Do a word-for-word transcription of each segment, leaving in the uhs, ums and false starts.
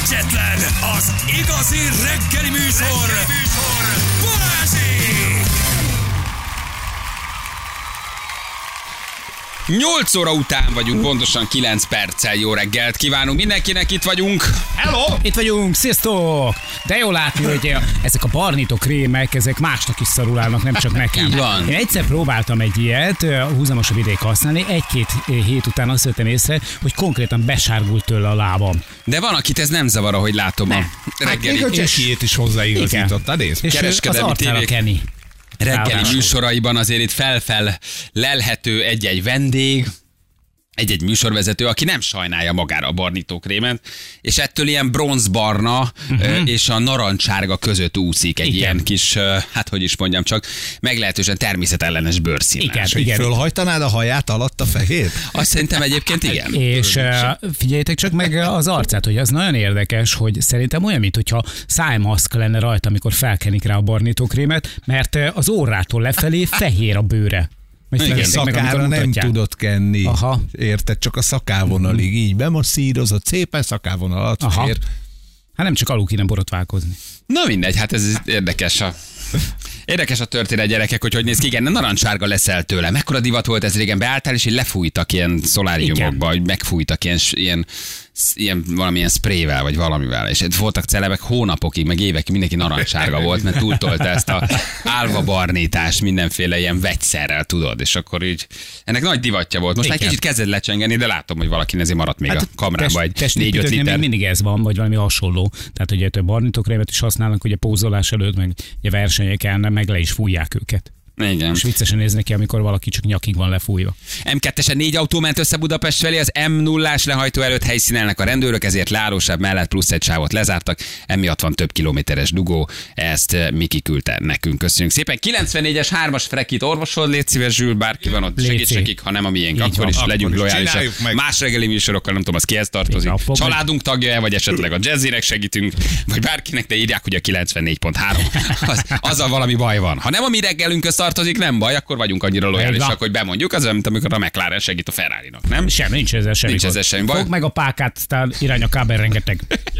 egyetlen, az igazi reggeli műsor, reggeli műsor. Balázsék! nyolc óra után vagyunk, pontosan kilenc perccel. Jó reggelt kívánunk mindenkinek, itt vagyunk. Hello! Itt vagyunk, sziasztok! De jó látni, hogy ezek a barnító krémek, ezek másnak is szarul állnak, nem csak nekem. Így van. Én egyszer próbáltam egy ilyet, a húzamosabb ideig használni, egy-két hét után azt vettem észre, hogy konkrétan besárgult tőle a lábam. De van, akit ez nem zavar, ahogy látom a reggeli. Hát még a csekiét is hozzáigazítottad, és kereskedelmi az arcára tévék. Kenny. Reggeli Ráadásul. műsoraiban azért itt fel-fel lelhető egy-egy vendég, egy-egy műsorvezető, aki nem sajnálja magára a barnítókrémet, és ettől ilyen bronzbarna uh-huh. és a narancsárga között úszik egy igen. ilyen kis, hát hogy is mondjam csak, meglehetősen természetellenes bőrszínás. Igen, hogy igen. fölhajtanád a haját alatt a fehér? Azt szerintem egyébként igen. És uh, figyeljétek csak meg az arcát, hogy az nagyon érdekes, hogy szerintem olyan, mintha szájmaszk lenne rajta, amikor felkenik rá a barnítókrémet, mert az orrától lefelé fehér a bőre. Igen, szakára nem tudod kenni. Aha. Érted? Csak a szakávonalig így bemasszírozott, szépen szakávonal alatt Aha. fér. Hát nem csak alul kéne borotválkozni. Na mindegy, hát ez érdekes a... Érdekes a történet, gyerekek, hogy hogy néz ki. Igen, narancsárga leszel tőle. Mekkora divat volt ez régen? Beálltál, és így lefújtak ilyen szoláriumokba, hogy megfújtak ilyen, ilyen, ilyen valamilyen sprével, vagy valamivel. És voltak celebek hónapokig, meg évekig, mindenki narancsárga volt, mert túltolta ezt a álvabarnítást mindenféle ilyen vegyszerrel, tudod. És akkor így, ennek nagy divatja volt. Most már egy kicsit kezded lecsengeni, de látom, hogy valaki ezért maradt még hát a kamrában egy négy-öt liter. Még mindig ez van, vagy valami hasonló. Tehát ugye több barnítókrémet is használnak, ugye pózolás előtt, meg ugye versenyeken, meg le is fújják őket. Igen. És viccesen néznek ki, amikor valaki csak nyakig van lefújva. em kettesen négy autó ment össze Budapest felé, az em nullás lehajtó előtt helyszínelnek a rendőrök, ezért Lárósáv mellett plusz egy sávot lezártak, emiatt van több kilométeres dugó, ezt Miki küldte nekünk, köszönjük szépen. kilencvennégyes hármas Frekit orvosod, légy szíves, Zsül, bárki van ott, segíts nekik, ha nem a miénk, akkor van, is akkor legyünk is lojálisak. Más reggeli műsorokkal, nem tudom, az kihez tartozik. Igen, Családunk tagja, vagy esetleg a Jazzinek segítünk, vagy bárkinek, de írják, hogy a kilencvennégy pont három. Az, azzal valami baj van. Ha nem a mi reggelünkhöz tartozik, nem baj, akkor vagyunk annyira lojálisak, hogy bemondjuk, az olyan, mint amikor a McLaren segít a Ferrarinak, nem? Sem, nincs ezzel semmi. Nincs ezzel semmi baj. Fogd meg a pákát, aztán irány a kábel rengeteg.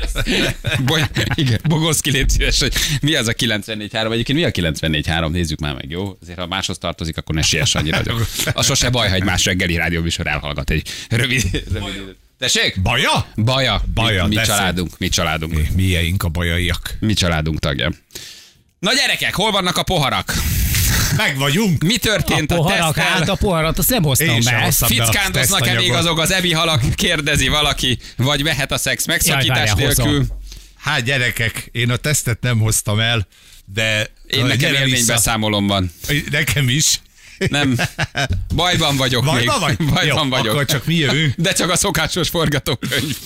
Boly, igen, Bogoszki, légy szíves, hogy mi az a kilencvennégy három? Egyébként mi a kilencvennégy három? Nézzük már meg, jó? Azért ha máshoz tartozik, akkor ne siess annyira. Az sose baj, ha egy más reggeli rádióműsor elhallgat egy rövid... rövid... Tessék? Baja? Baja. Baja, Mi, mi de családunk, mi családunk. Milyeink a bajaiak. Mi családunk tagja. Na gyerekek, hol vannak a poharak? Meg vagyunk. Mi történt a a, poharak, teszttel? hát a poharat azt nem hoztam Én sem be. hoztam. Fickándoznak-e még azok az ebi halak? Kérdezi valaki, vagy mehet a szex megszakítás Jaj, várjál, nélkül? hozom. Hát gyerekek, én a tesztet nem hoztam el, de... Én nekem gyere élménybeszámolom van. vissza. Nekem is. Nem. Bajban vagyok Bajban még. vagy? Bajban Jó, vagyok. akkor csak mi jövünk. De csak a szokásos forgatókönyv.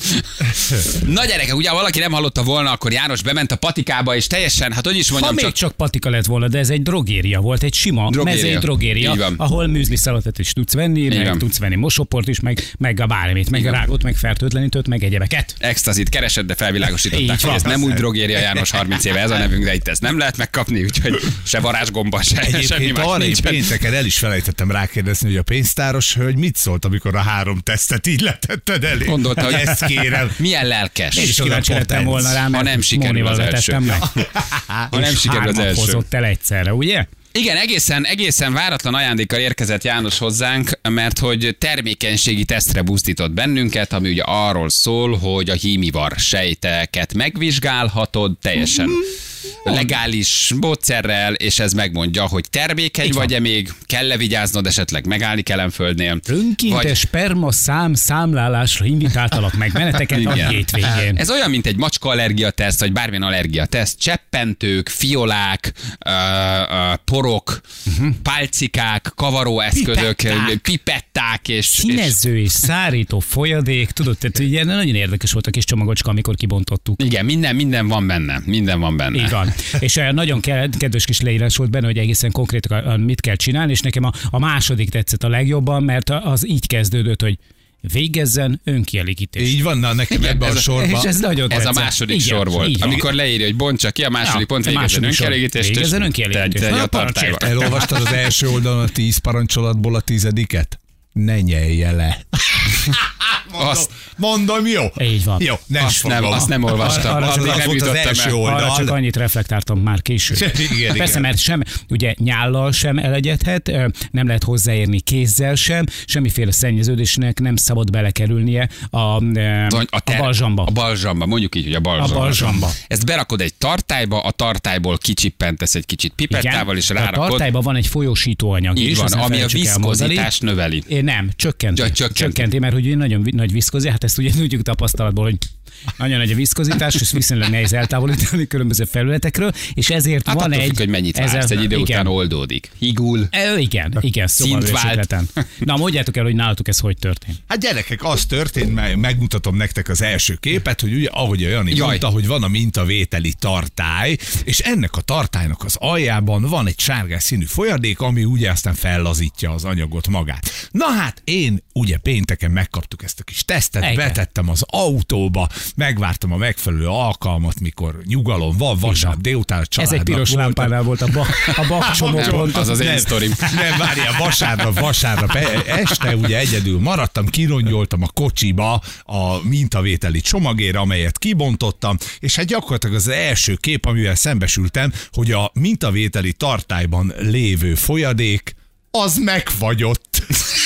Na gyerekek, ugye ha valaki nem hallotta volna, akkor János bement a patikába, és teljesen, hát hogy is Ha mondjam, még csak... csak patika lett volna, de ez egy drogéria volt, egy sima Drogéria. mezei drogéria, Így van. ahol műzli szalatot is tudsz venni, meg van. tudsz venni mosóport is, meg, meg a bármit, meg Igen. rágot, meg fertőtlenítőt, meg egyebeket. Extazit keresett, de felvilágosították, Így hogy van. ez nem úgy drogéria, János, harminc éve ez a nevünk, de itt ezt nem lehet megkapni, úgyhogy se varázsgomba, se semmi Egyébként más arra én nincsen. pénteken el is felejtettem rákérdezni, hogy a pénztáros hölgy mit szólt, amikor a három tesztet így letetted elé. Gondolta, hogy ezt kérem. Milyen lelkes. Én is És az a kíváncsi lettem potenc. volna rá, Ha mert nem sikerül Mónival az első. vetettem meg. Ha nem És sikerül az hármat első. hozott el egyszerre, ugye? Igen, egészen, egészen váratlan ajándékkal érkezett János hozzánk, mert hogy termékenységi tesztre buzdított bennünket, ami ugye arról szól, hogy a hímivar sejteket megvizsgálhatod teljesen legális módszerrel, és ez megmondja, hogy termékeny vagy-e még, kell-e vigyáznod, esetleg megállni Kelenföldnél. Önkéntes Vagy- sperma szám számlálásra invitáltalak meg benneteket a Igen. hétvégén. Ez olyan, mint egy macska allergiateszt, vagy bármilyen allergiateszt. Cseppentők, fiolák, ö, ö, porok, uh-huh. pálcikák, kavaróeszközök, Pipetták. pipetták, és... és Színező és szárító folyadék, tudod, tehát ugye nagyon érdekes volt a kis csomagocska, amikor kibontottuk. igen, minden, minden van benne. Minden van benne. Így van. És eh, nagyon ke- kedves kis leírás volt benne, hogy egészen konkrétan mit kell csinálni, és nekem a, a második tetszett a legjobban, mert az így kezdődött, hogy végezzen önkielégítést. Így van, na nekem Igen, ebbe a ez a- sorba. És ez nagyon Ez a tetszett. második Igen, sor volt. így van. Amikor leírja, hogy bontsa ki, a második Ja, pont a végezzen második sor. önkielégítést. és Végezzen önkielégítést. te- te- Na, a tartályba. parancsért. Elolvastad az első oldalon a tíz parancsolatból a tizediket? Ne nyelje le. A Azt- mondom, jó. Így van. Jó, nem Azt nem, fogom. azt nem olvastam. Arra Azt csak még az nem volt az jutottam első el. oldal. Arra csak annyit reflektáltam már később. Igen, Persze, igen. mert sem, ugye nyállal sem elegyedhet, ö, nem lehet hozzáérni kézzel sem, semmiféle szennyeződésnek nem szabad belekerülnie a, ö, Vagy a ter- balzsamba. A balzsamba, mondjuk így, hogy a balzsamba. A balzsamba. Ezt berakod egy tartályba, a tartályból kicsippentesz egy kicsit pipettával, és a rárakod. tartályban van egy folyósító anyag Így is, van, azt ne ami a felejtsük el mondani. viszkozitást növeli. É, nem, csökkenti. Ja, csökkenti. csökkenti, mert ugye nagyon vi- nagy viszkozi, hát ezt ugye tudjuk tapasztalatból, hogy nagyon nagy a viszkozitás, és viszonylag nehéz eltávolítani különböző felületekről, és ezért Hát van attól egy... függ, hogy mennyit ezzel- vársz, egy idő igen. után oldódik. Higul. E, igen, igen, szóval Szint vált. hősikleten. Na, mondjátok el, hogy nálatok ez hogy történt. Hát gyerekek, az történt, mert megmutatom nektek az első képet, hogy ugye, ahogy a Jani Jaj. mondta, hogy van a mintavételi tartály, és ennek a tartálynak az aljában van egy sárgás színű folyadék, ami ugye aztán fellazítja az anyagot magát. Na hát én ugye pénteken megkaptuk ezt a kis tesztet, Igen. betettem az autóba, megvártam a megfelelő alkalmat, mikor nyugalom van, vasárnap délután a Ez családnak egy piros voltam. lámpánál volt a, ba, a bakcsomópont. Az az én Nem, sztorim. Nem, várjál, vasárnap, vasárnap e- este ugye egyedül maradtam, kirongyoltam a kocsiba a mintavételi csomagért, amelyet kibontottam, és hát gyakorlatilag az első kép, amivel szembesültem, hogy a mintavételi tartályban lévő folyadék, az megfagyott.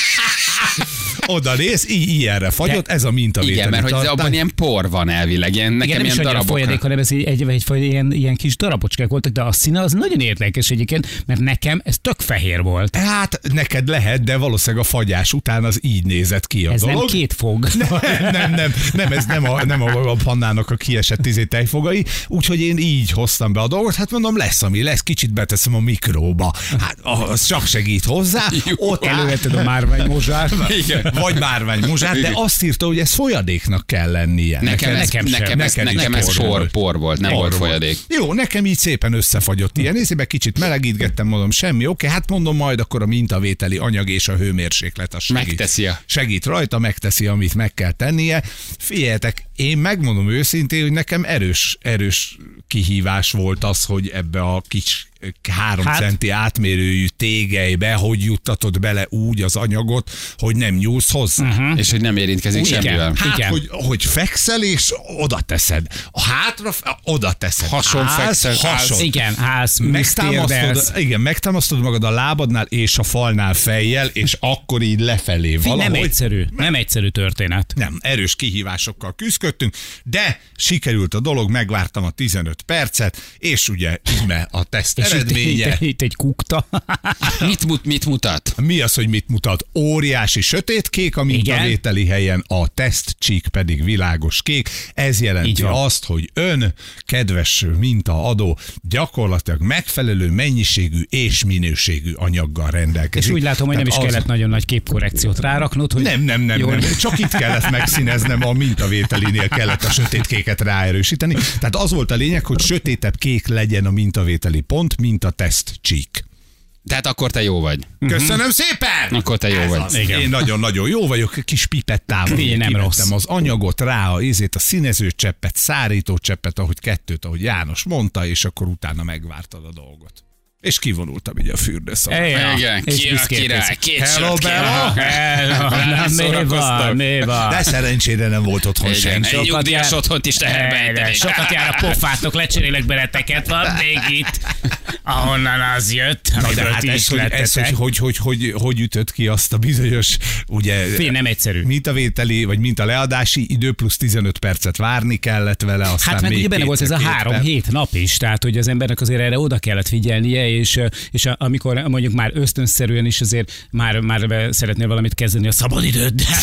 Oda néz, így ilyenre fagyott, ez a mintavételi Igen, mert hogy tartály. abban ilyen por van elvileg, ilyen, nekem Igen, nem is ilyen annyira darabok. folyadék, hanem ez egy, egy, egy, egy ilyen, ilyen kis darabocskák voltak, de a színe az nagyon érdekes egyébként, mert nekem ez tök fehér volt. Hát neked lehet, de valószínűleg a fagyás után az így nézett ki a Ez dolog. nem két fog. Nem, nem, nem, nem, ez nem a, nem a, a pannának a kiesett tizé tejfogai, úgyhogy én így hoztam be a dolgot, hát mondom, lesz, ami lesz, kicsit beteszem a mikróba. Hát az csak segít hozzá. Ott áll- Elővetted a márványmozsát. Igen. vagy márványmozsát, de Igen. azt írta, hogy ez folyadéknak kell lennie. Nekem, ez, nekem sem. nekem, ez, Neked is nekem ez por por, volt. por volt, nem Por volt volt. folyadék. Jó, nekem így szépen összefagyott ilyen nézébe, kicsit melegítgettem, mondom, semmi, oké, hát mondom, majd akkor a mintavételi anyag és a hőmérséklet az segít. Megteszi a- Segít rajta, megteszi, amit meg kell tennie. Figyeljetek, én megmondom őszintén, hogy nekem erős, erős kihívás volt az, hogy ebbe a kis három Hát? centi átmérőjű tégelybe, hogy juttatod bele úgy az anyagot, hogy nem nyúlsz hozzá. Uh-huh. És hogy nem érintkezik Igen. semmivel. Hát, Igen. hogy, hogy fekszel, és oda teszed. A hátra, oda teszed. Hason Állsz, fekszel, hason. állsz. Igen, állsz, Megtámasztod, térdelsz. igen, megtámasztod magad a lábadnál és a falnál fejjel, és akkor így lefelé Fí, valahogy. nem egyszerű, nem egyszerű történet. Nem, erős kihívásokkal küzdöttünk, de sikerült a dolog, megvártam a tizenöt percet, és ugye íme a teszt És itt, eredménye. itt, itt egy kukta. Mit, mut, mit mutat? Mi az, hogy mit mutat? Óriási sötétkék a mintavételi helyen, a tesztcsík pedig világos kék. Ez Így jelenti van. azt, hogy ön, kedves mintaadó, gyakorlatilag megfelelő mennyiségű és minőségű anyaggal rendelkezik. És úgy látom, hogy nem is Tehát az- kellett nagyon nagy képkorrekciót ráraknod, hogy Nem, nem, nem, jól- nem. Csak itt kellett megszíneznem, a mintavételinél kellett a sötétkéket ráerősíteni. Tehát az volt a lényeg, hogy sötétebb kék legyen a mintavételi pont, mint a tesztcsík. Tehát akkor te jó vagy. Köszönöm szépen! Akkor te jó Ez vagy. az. Igen. Én nagyon-nagyon jó vagyok, kis pipettával Figyelj, nem kivettem rossz. az anyagot rá, a ízét, a színezőcseppet, szárítócseppet, ahogy kettőt, ahogy János mondta, és akkor utána megvártad a dolgot. És kivonultam így a fürdőszobába. Ja, Igen, és ki a büszkén király, kész. két Hello, sört Bella. kérek. Hello, na, mi van, Szórakoztok. mi van? De szerencsére nem volt otthon Igen, senki. egy nyugdíjas jár- otthont is teherbe Ejde, ejteni. Sokat jár a pofátok, lecserélek beleteket, van még itt, ahonnan az jött, Na de amiből hát ti ez, is hogy, ez hogy, lettetek. hogy, hogy, hogy, hogy ütött ki azt a bizonyos, ugye, Figyelj, nem egyszerű. mintavételi, vagy mintaleadási idő plusz tizenöt percet várni kellett vele, aztán Hát meg még ugye benne volt ez a kétszer két három perc. hét nap is, tehát hogy az embernek azért erre oda kellett figyelnie, és, és amikor mondjuk már ösztönszerűen is azért már, már szeretnél valamit kezdeni a szabadidőddel,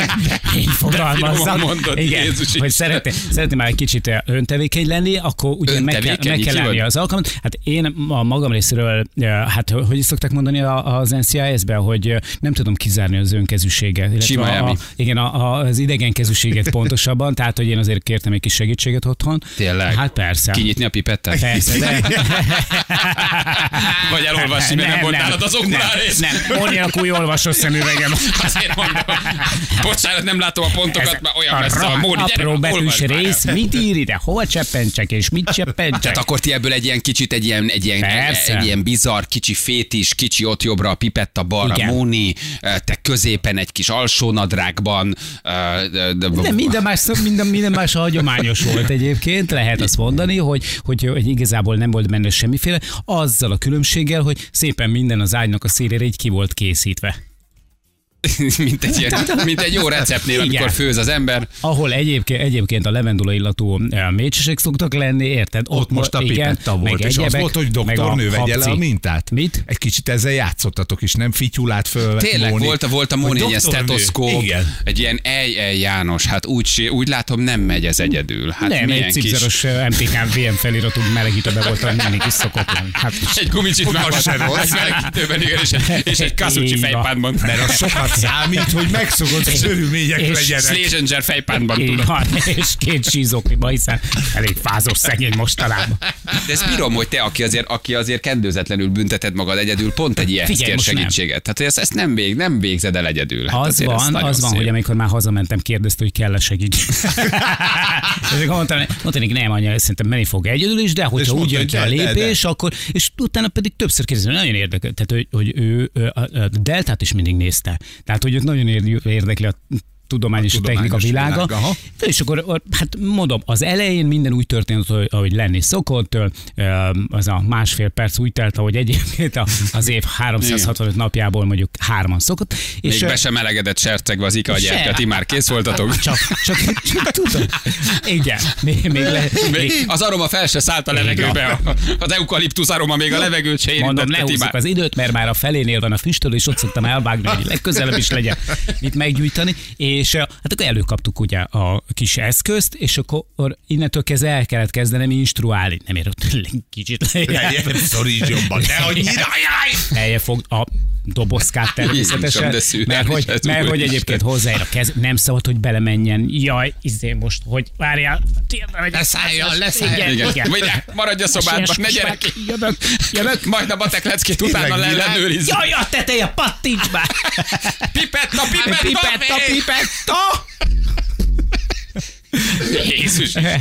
így fogalmazzam. finoman mondod, Igen, Jézus hogy Isten. szeretné, szeretné már egy kicsit öntevékeny lenni, akkor ugye meg kell, Öntevékeny? meg kell Ki állni vagy? az alkalmat. Hát én a magam részéről, hát hogy is szokták mondani a- az en cé i es-ben, hogy nem tudom kizárni az önkezűséget. illetve Sima a, elmi. a, igen, a, a, az idegenkezűséget pontosabban, tehát hogy én azért kértem egy kis segítséget otthon. Tényleg? Hát persze. Kinyitni a pipettet? Persze, de... Vagy elolvasni, mert nem volt nálad az okulárrész. Nem, nem. Mondjanak új olvasó szemüvegem. Azért mondom. Bocsánat, nem látom a pontokat, már olyan messze a Móni. Apró betűs rész, mit ír ide, hova cseppentsek és mit cseppentsek? Tehát akkor ti ebből egy ilyen kicsit, egy ilyen, egy ilyen, egy ilyen bizarr, kicsi fétis, kicsi ott jobbra a pipetta, balra Igen. Móni, te középen egy kis alsónadrágban. Nem, minden más, minden, minden más hagyományos volt egyébként, lehet azt mondani, hogy, hogy, hogy igazából nem volt benne semmiféle, azzal a különbséggel, hogy szépen minden az ágynak a szélére így ki volt készítve. mint, egy ilyen, mint egy jó receptnél, amikor Igen. főz az ember. Ahol egyébként, egyébként a levendula illatú mécsesek szoktak lenni, érted? Ott, ott most a pipetta volt, és az volt, hogy doktornő vegye le a mintát. Mit? Egy kicsit ezzel játszottatok is, nem fityulát fölvett Tényleg Móni. volt, volt a Móni egy ilyen stetoszkóp, Igen. egy ilyen ej, ej János, hát úgy, úgy látom nem megy ez egyedül. Hát Nem, milyen egy kis... cipzeros em té ká vé em feliratú melegítőben volt, mindig is szokott lenni. Hát, Egy gumicsizmában, Az se rossz. egy melegítőben, igen, és egy, és egy kasucsi Így van. fejpádban. Mert az sokat számít, hogy megszokott körülmények és legyenek. Schlesinger fejpádban, így tudod. van, és két sízokliba, hiszen elég fázos szegény mostanában. De ezt bírom, hogy te, aki azért, aki azért kendőzetlenül bünteted magad egyedül, pont egy ilyenhez Figyelj, kér most nem. segítséget. Tehát hogy ezt, ezt nem, vég, nem végzed el egyedül. Hát Az azért ez van, nagyon az van, szép. hogy amikor már hazamentem, kérdezte, hogy kell-e segítség. És akkor mondtam, mondtam, hogy nem, anya, szerintem menni fog egyedül is, de hogyha úgy mondta, jön hogy ki a de, de, de. lépés, akkor, és utána pedig többször kérdezem, nagyon érdekel, tehát hogy, hogy ő ő a, a Deltát is mindig nézte. Tehát, hogy őt nagyon ér- érdekli a tudomány és a technika tudományos világa. világ, aha. És akkor, hát mondom, az elején minden úgy történt, hogy- ahogy lenni szokott, ö, az a másfél perc úgy telt, ahogy egyébként az év háromszázhatvanöt napjából mondjuk hárman szokott. Még És, ö, be sem melegedett sercegve az ika gyertya, ti már kész voltatok. csak, csak, csak tudom. Igen. Még, még le, Még még, az aroma fel se szállt a levegőbe, a- az eukaliptusz aroma még a levegőt se mondom, érintette, ti lehúzzuk már. az időt, mert már a felénél van a füstöl, és ott szoktam elvágni, hogy legközelebb is legyen mit meggyújtani. És ö, hát akkor előkaptuk ugye a kis eszközt, és akkor innentől kezdve el kellett kezdenem instruálni. Nem érott, kicsit Lejjebb szoríts jobban, de hogy Helye fog a dobozkát természetesen, Jézusom, de szűrelés mert hogy, ez, mert hogy úristen. egyébként hozzáér a kez, nem szabad, hogy belemenjen. Jaj, izé most, hogy várjál. Leszálljon, leszálljon. Igen, Igen. igen. Vagy ne, maradj a szobádban, Siess, ne gyere ki. Jövök, jövök. Majd a batek leckét utána Tényleg világ? leellenőrizzük. Jaj, a teteje, pattints már! Pipetta, pipetta, Pipetta, pipetta! Jézus Isten.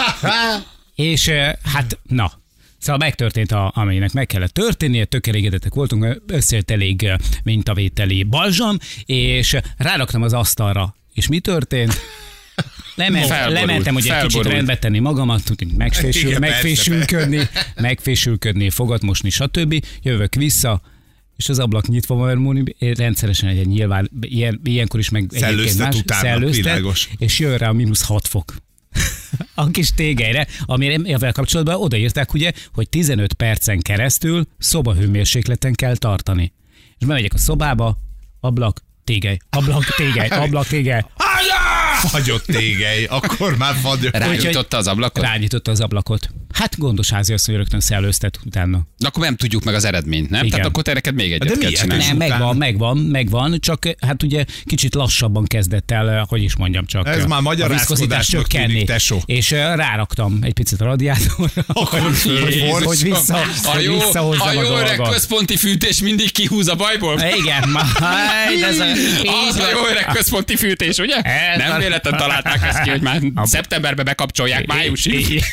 És eh, hát, na, szóval megtörtént, a, aminek meg kellett történnie, tök elégedettek voltunk, mert összejött elég eh, mintavételi balzsam, és eh, ráraktam az asztalra. És mi történt? Lement, Felborult, lementem, hogy egy kicsit felborult. rendbe tenni magamat, tudni, megfésül, Igen, persze. megfésülködni, megfésülködni, fogat mosni, stb. Jövök vissza, és az ablak nyitva van, Móni, rendszeresen egy nyilván, ilyen, ilyenkor is meg Szellőztet egyébként más, utána, szellőztet, világos. és jön rá a mínusz hat fok. A kis tégelyre, amire kapcsolatban odaírták ugye, hogy tizenöt percen keresztül szobahőmérsékleten kell tartani. És bemegyek a szobába, ablak, tégely, ablak, tégely, ablak, tégely. Fagyott tégely, akkor már fagyott. Rájutotta az ablakot? Rányitotta az ablakot. Hát gondos háziasszony rögtön szellőztet utána. De akkor nem tudjuk meg az eredményt, nem? Igen. Tehát akkor te neked még egyet De kell milyen? csinálni. Nem, után- megvan, megvan, megvan, csak hát ugye kicsit lassabban kezdett el, hogy is mondjam csak. Ez már a magyarázkodásnak viszkozitás tűnik, csökkenni. tesó. És uh, ráraktam egy picit a radiátorra, Akkor fölforsz. hogy vissza, A hogy jó, visszahozzam a a, jó öreg dolgot. központi fűtés mindig kihúz a bajból. Igen, majd ez a, Az a jó öreg központi fűtés, ugye? Ez Nem a- véletlen találták ezt ki, hogy már szeptemberben bekapcsolják májusig.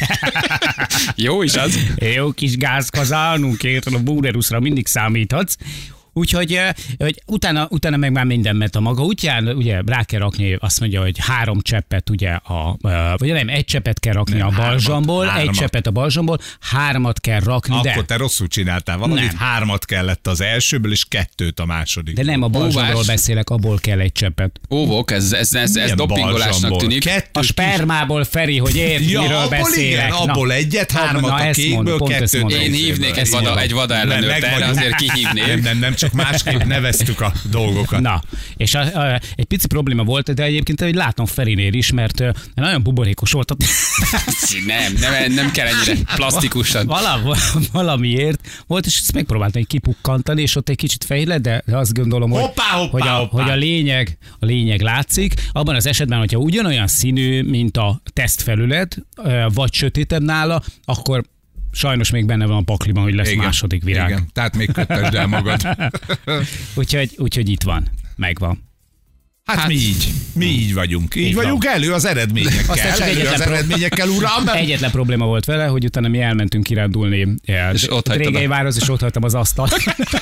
Jó is az. Jó kis gázkazánunk, érted, a búreruszra mindig számíthatsz. Úgyhogy eh, hogy utána, utána meg már minden ment a maga útján, ugye rá kell rakni, azt mondja, hogy három cseppet, ugye, a, eh, vagy nem, egy cseppet kell rakni Nem, a balzsamból, hármat, egy hármat. cseppet a balzsamból, hármat kell rakni, Akkor de, te rosszul csináltál valamit, Nem. hármat kellett az elsőből, és kettőt a második. de nem a balzsamról Óvás. beszélek, abból kell egy cseppet. Óvok, ez, ez, ez, ez Milyen dopingolásnak balzsamból? tűnik. Kettőt A spermából, Feri, hogy érts, Ja, miről abból beszélek. igen, abból egyet, hármat a ezt kékből, mondom, pont ezt kettőt mondom. Én hívnék egy vada, egy vada ellenőrt, Meg erre vagyunk. azért Nem, kihívnék. nem, nem, csak másképp neveztük a dolgokat. Na, és a, a, egy pici probléma volt, de egyébként hogy látom Ferinél is, mert ö, nagyon buborékos volt. A... Nem, nem, nem kell ennyire plastikusan. Vala, valamiért volt, és ezt megpróbáltam egy kipukkantani, és ott egy kicsit fehér lett, de de azt gondolom, hogy, Hoppá, hoppá, hogy, a, hoppá. hogy a, lényeg, a lényeg látszik. Abban az esetben, hogyha ugyanolyan színű, mint a tesztfelület, ö, vagy sötétebb nála, akkor Sajnos még benne van a pakliban, hogy lesz Igen. második virág. Igen. Tehát még köttesd el magad. úgyhogy, úgyhogy itt van. Megvan. Hát, hát mi így, mi így vagyunk. Így, így vagyunk van. elő az eredményekkel. Aztán csak Elő az egyetlen pro- eredményekkel, uram. Egyetlen probléma volt vele, hogy utána mi elmentünk kirándulni És ott hagytad Régei a- várhoz, és ott hagytam az asztalt.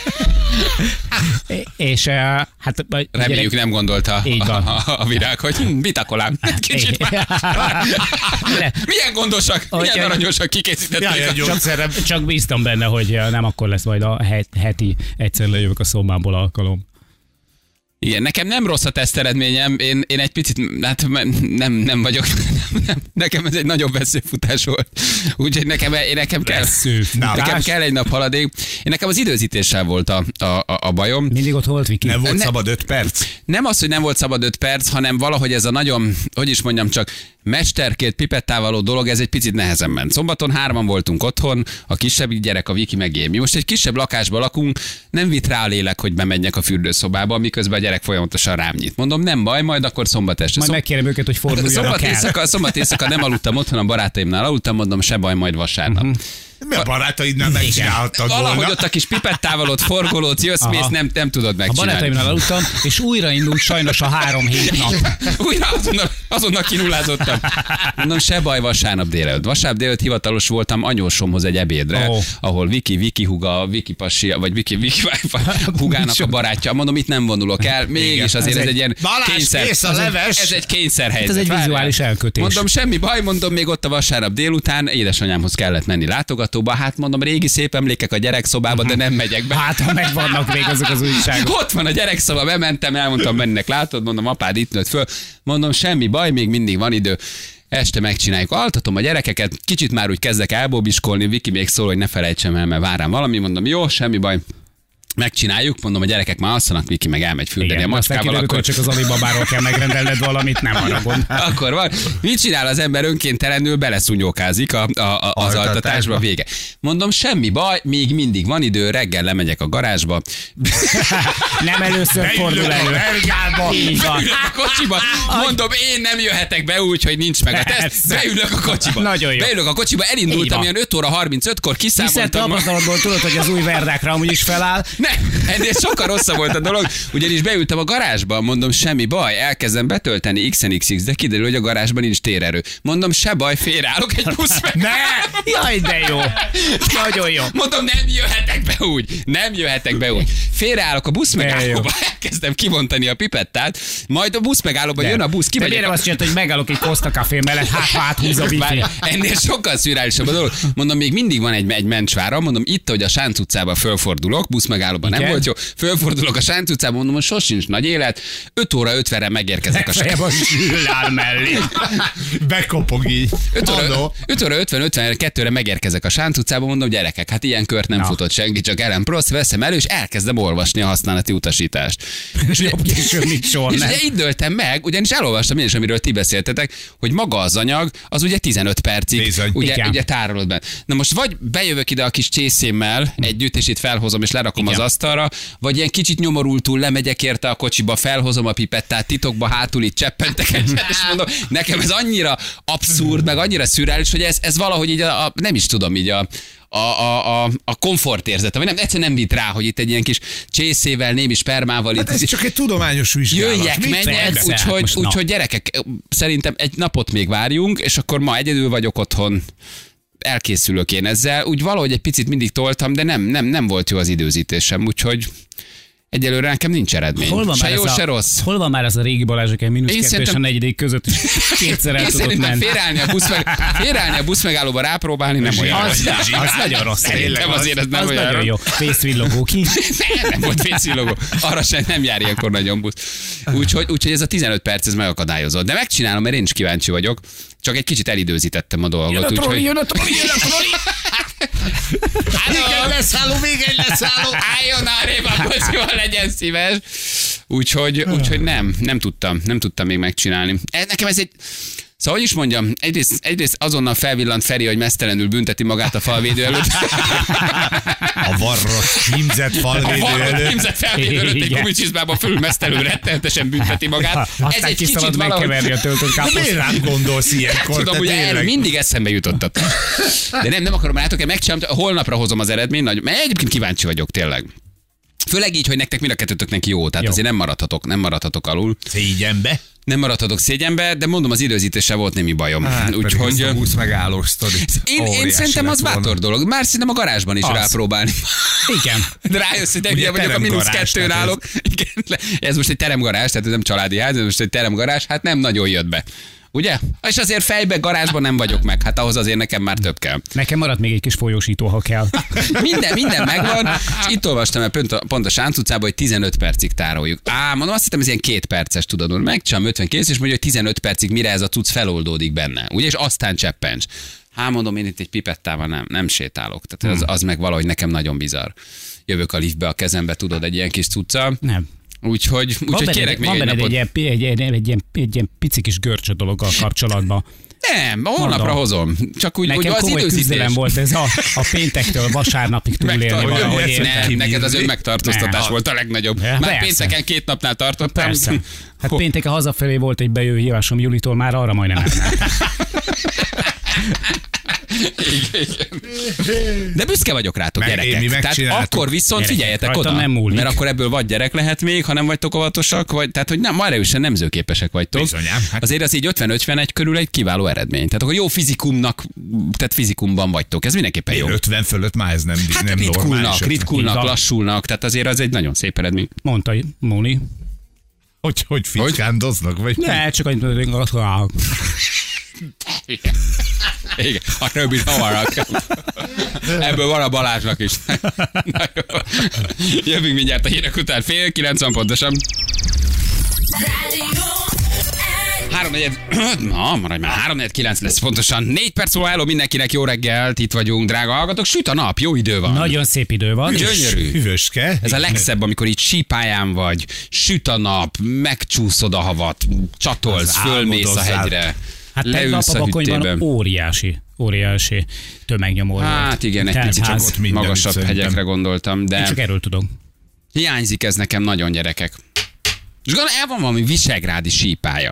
és eh, hát... Reméljük nem gondolta Így a, van. a, a virág, hogy hm, bitakolám. Kicsit már. Milyen gondosak, milyen Úgyhogy- aranyosak kikészítették. Jaj, a- egy gyógyszerem. Csak bíztam benne, hogy eh, nem akkor lesz majd a het- heti egyszer lejövök a szobámból alkalom. Igen, nekem nem rossz a teszt eredményem, én, én egy picit, hát nem, nem vagyok, nem, nem, nekem ez egy nagyobb veszőfutás volt. Úgyhogy nekem, én nekem kell, Veszőfutás? nekem kell egy nap haladék. Én nekem az időzítéssel volt a, a, a, a bajom. Mindig ott volt Viki. Nem volt Ne- szabad öt perc? Nem az, hogy nem volt szabad öt perc, hanem valahogy ez a nagyon, hogy is mondjam, csak mesterként pipettával való dolog, ez egy picit nehezen ment. Szombaton hárman voltunk otthon, a kisebb gyerek, a Viki meg én. Mi most egy kisebb lakásban lakunk, nem vitt rá a lélek, hogy bemenjek a fürdőszobába, miközben a gyerek folyamatosan rám nyit. Mondom, nem baj, majd akkor szombat este. Majd Szom- megkérem őket, hogy forduljanak Szombat el. éjszaka, szombat éjszaka nem aludtam otthon, a barátaimnál aludtam, mondom, se baj, majd vasárnap. Mhm. Mi a barátaidnál megcsinálhattad Valahogy volna? ott a kis pipettával ott forgolódsz, jössz, Aha. mész, nem, nem tudod A megcsinálni. barátaimnál aludtam, és újra indult sajnos a három hét nap. Újra azonnal, azonnal kinullázottam. Mondom, se baj, vasárnap délelőtt. Vasárnap délelőtt hivatalos voltam anyósomhoz egy ebédre, Ó. ahol Viki, Viki huga, Viki passi, vagy Viki, Viki hugának a barátja. Mondom, itt nem vonulok el, mégis azért ez ez egy- egy ilyen Balázs, kényszer. kész a ez egy- leves. Ez egy kényszerhelyzet. Ez egy Várjál. vizuális elkötés. Mondom, semmi baj, mondom, még ott a vasárnap délután édesanyámhoz kellett menni látogatóba. Hát mondom, régi szép emlékek a gyerekszobába, de nem megyek be. Hát, ha megvannak még azok az újságok. Ott van a gyerekszoba, bementem, elmondtam bennek, látod, mondom, apád itt nőtt föl. Mondom, semmi baj, még mindig van idő. Este megcsináljuk. Altatom a gyerekeket, kicsit már úgy kezdek elbóbiskolni, Viki még szól, hogy ne felejtsem el, mert vár rám valami, mondom, jó, semmi baj. Megcsináljuk, mondom, a gyerekek már alszanak, Viki meg elmegy fürdeni a Igen, aztán macskával, kiderült, hogy akkor, csak az Alibabáról kell megrendelned valamit, nem arra gond. akkor van. Mit csinál az ember önkéntelenül, beleszúnyókázik a, a, a, az Altatásba. altatásba, vége. Mondom, semmi baj, még mindig van idő, reggel lemegyek a garázsba, Nem először fordul elő. Vergába. Így van. beülök a kocsiba, mondom, én nem jöhetek be úgy, hogy nincs meg a teszt, Persze. beülök a kocsiba. Nagyon jó. Beülök a kocsiba, Így elindultam van. ilyen öt óra harmincötkor, Hiszen kiszámoltam. tapasztalatból tudod, hogy az új verdákra amúgy is feláll. Nem, ennél sokkal rosszabb volt a dolog, ugyanis beültem a garázsba, mondom, semmi baj, elkezdem betölteni iksz en iksz iksz, de kiderül, hogy a garázsban nincs térerő. Mondom, se baj, félreállok egy busz meg. Ne! Jaj, de jó. Nagyon jó. Mondom, nem jöhetek be úgy. Nem jöhetek be úgy. Félreállok a busz megállóba, elkezdem kivontani a pipettát, majd a busz megállóba jön a busz, De kimegyek. miért azt csinálta, hogy megállok egy Costa Café mellett, hát ha áthúz a wifi. Várj, ennél sokkal szürreálisabb a dolog. Mondom, még mindig van egy, egy mencsvára, mondom, itt, hogy a Sánc utcába fölfordulok, busz megállóban nem Igen. volt jó, fölfordulok a Sánc utcába, mondom, hogy sosincs nagy élet, öt óra ötvenre megérkezek a Legfeljebb a sül áll mellé. Bekopog így. öt óra, Adó. öt óra ötven ötvenkettőre megérkezek a Sánc utcába, mondom, gyerekek, hát ilyen kört nem Na. futott senki, csak Ellen Prost, veszem elő, és elkezdem olvasni a használati utasítást. És jobb később, mint soha És nem. ugye így dőltem meg, ugyanis elolvastam én is, amiről ti beszéltetek, hogy maga az anyag, az ugye tizenöt percig Bizony. ugye, Igen. ugye tárolod benne. Na most vagy bejövök ide a kis csészémmel együtt, és itt felhozom, és lerakom Igen. az asztalra, vagy ilyen kicsit nyomorultul lemegyek érte a kocsiba, felhozom a pipettát, titokba hátul itt cseppentek egyet, és mondom, nekem ez annyira abszurd, meg annyira szürreális, hogy ez, ez valahogy így a, a, nem is tudom, így a a, a, a, a komfortérzete, vagy nem, egyszerűen nem vitt rá, hogy itt egy ilyen kis csészével, némi spermával Hát itt ez csak egy tudományos vizsgálat. jöjjek, Mit menjek, persze? úgyhogy, Most na. úgyhogy gyerekek, szerintem egy napot még várjunk, és akkor ma egyedül vagyok otthon, elkészülök én ezzel, úgy valahogy egy picit mindig toltam, de nem, nem, nem volt jó az időzítésem, úgyhogy egyelőre nekem nincs eredmény. Hol van, Se már jó, ez se a, rossz. hol van már az a régi Balázs, aki mínusz Én kettő és a szerintem- negyedik között is kétszer el Én tudott szerintem menni. félreállni a, busz meg, félreállni a busz megállóba rápróbálni nem olyan Az, rossz. az nagyon rossz. Szerintem azért ez nem Az olyan nagyon rossz. jó. Fészvillogó ki. Nem, nem volt fészvillogó. Arra sem nem jár ilyenkor nagyon busz. Úgyhogy, úgyhogy ez a tizenöt perc ez megakadályozott. De megcsinálom, mert én is kíváncsi vagyok. Csak egy kicsit elidőzítettem a dolgot. Jön a troli, úgyhogy... jön a troli, jön a troli. Még egy leszálló, még egy leszálló. Álljon arrébb a kocsival, legyen szíves. Úgyhogy, úgyhogy nem, nem tudtam, nem tudtam még megcsinálni. Ez, nekem ez egy, Szóval, hogy is mondjam, egyrészt, egyrészt azonnal felvillant Feri, hogy mesztelenül bünteti magát a falvédő előtt. A varrott, hímzett falvédő A varrott, előtt. hímzett felvédő előtt egy gumicsizmába fölül mesztelenül rettenetesen bünteti magát. Ez Aztán egy ki kicsit szabad valahogy... megkeverni a töltött De miért káposztát. rám gondolsz ilyenkor? Tudom, te ugye tényleg? erről mindig eszembe jutottat. De nem, nem akarom, látok, megcsinálom, holnapra hozom az eredményt, nagy, mert egyébként kíváncsi vagyok tényleg. Főleg így, hogy nektek mind a kettőtöknek jó, tehát Jó. azért nem maradhatok, nem maradhatok alul. Szégyenbe. Nem maradhatok szégyenbe, de mondom, az időzítéssel volt némi bajom. Hát, Úgyhogy a húsz megállós sztori. én, én szerintem az bátor dolog. Már szerintem a garázsban is Az. rápróbálni. Igen. De rájössz, hogy Ugye ugye vagyok a mínusz teremgarázs, kettőn tehát állok. Igen, ez most egy teremgarázs, tehát ez nem családi ház, ez most egy teremgarázs, hát nem nagyon jött be. Ugye? És azért fejbe, garázsban nem vagyok meg, hát ahhoz azért nekem már több kell. Nekem maradt még egy kis folyósító, ha kell. Minden, minden megvan, és itt olvastam el pont a, pont a Sánc utcában, hogy tizenöt percig tároljuk. Á, mondom, azt hittem, ez ilyen két perces, tudod, hogy megcsinálom ötven kész, és mondja, hogy tizenöt percig, mire ez a cucc feloldódik benne. Ugye, és aztán cseppents. Hát mondom, én itt egy pipettával nem, nem sétálok. Tehát az, az meg valahogy nekem nagyon bizarr. Jövök a liftbe a kezembe, tudod, egy ilyen kis cucca. Nem. Úgyhogy, Van úgyhogy benned, kérek még van egy benned napot. egy, ilyen, egy, egy, egy, ilyen, egy ilyen pici kis görcsö dologgal kapcsolatban. Nem, holnapra Mondom. hozom. Csak úgy, úgy Nekem az komoly időzítés. küzdelem volt ez a, a péntektől vasárnapig túlélni Megtartani. valahogy. Nem, érted? Nem, neked az önmegtartóztatás Nem. volt a legnagyobb. Ja, Már persze. pénteken két napnál tartottam. Persze. Hát pénteken hazafelé volt egy bejövő hívásom Julitól, már arra majdnem nem. De büszke vagyok rátok, Meg- gyerekek. én mi Tehát megcsináltuk. akkor viszont Gyerekek, figyeljetek rajtam oda. nem múlik. Mert akkor ebből vagy gyerek lehet még, ha nem vagytok óvatosak, vagy, tehát hogy nem, ma erősen nemzőképesek vagytok. Bizonyám, hát- Azért az így ötven-ötvenegy körül egy kiváló eredmény. Tehát akkor jó fizikumnak, tehát fizikumban vagytok. Ez mindenképpen jó. Én ötven fölött már ez nem, Hát nem ritkulnak, normális. ritkulnak, Így van. lassulnak, tehát azért az egy nagyon szép eredmény. Mondta Móni. Hogy, hogy ficskándoznak? Vagy Ne, csak annyit mondani, hogy Igen. Igen, a rövid havarak. Ebből van a Balázsnak is. Na jó. Jövünk mindjárt a hírek után, fél kilencven pontosan. Három negyed, na, maradj már, három negyed kilenc lesz pontosan. Négy perc múlva álló mindenkinek jó reggelt, itt vagyunk, drága hallgatók. Süt a nap, jó idő van. Nagyon szép idő van. Gyönyörű. Hűvöske. Ez a legszebb, amikor így sípályán vagy, süt a nap, megcsúszod a havat, csatolsz, Az fölmész a álmodozzál. hegyre. Hát tegnap Leülsz a a Bakonyban hüttében. óriási, óriási tömegnyomor volt. Hát igen, egy picit Teltház. csak ott mindenütt magasabb szerintem. hegyekre gondoltam, Én de csak erről tudok. hiányzik ez nekem nagyon, gyerekek. És gondolom, el van valami visegrádi sípálya.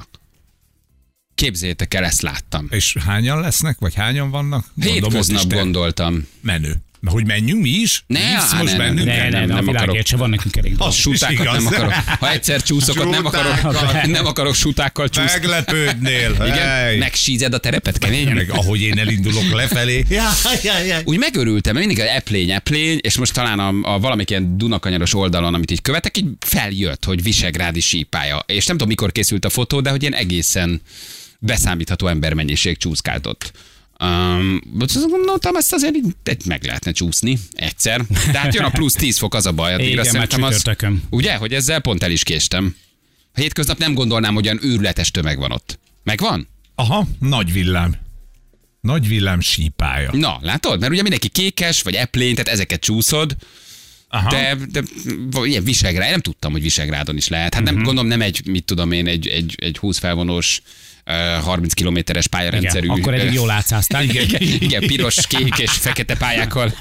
Képzeljétek el, ezt láttam. És hányan lesznek, vagy hányan vannak? Gondolom, ott Hétköznap is te- gondoltam. Menő. Na, hogy menjünk mi is? Ne, Visz á, most ne, ne, bennünket? Ne, ne, nem, ne, a nem akarok. világért se van nekünk elég dolog. A sutákat igaz. nem akarok. Ha egyszer csúszok, ott nem akarok, Suták. nem akarok sutákkal csúszni. Meglepődnél. Igen, Hey. megsízed a terepet keményen. Meg ahogy én elindulok lefelé. Ja, ja, ja. Úgy megörültem, mert mindig eplény, eplény, és most talán a, a valamelyik ilyen Dunakanyaros oldalon, amit így követek, így feljött, hogy visegrádi sípálya. És nem tudom, mikor készült a fotó, de hogy ilyen egészen beszámítható embermennyiség csúszkált. Um, gondoltam, ezt azért így egy meg lehetne csúszni egyszer. De hát jön a plusz tíz fok, az a baj. Addigra Igen, már szerintem az, csütörtökön. ugye, hogy ezzel pont el is késtem. A hétköznap nem gondolnám, hogy olyan őrületes tömeg van ott. Megvan? Aha, nagy villám. Nagy villám sípája. Na, látod? Mert ugye mindenki kékes, vagy eplény, tehát ezeket csúszod. Aha. De, de ilyen Visegrád, én nem tudtam, hogy Visegrádon is lehet. Hát nem, Mhm. gondolom nem egy, mit tudom én, egy, egy, egy húsz felvonós, uh, harminc kilométeres pályarendszerű. Igen, akkor eddig jól átszáztál. igen, igen, piros, kék és fekete pályákkal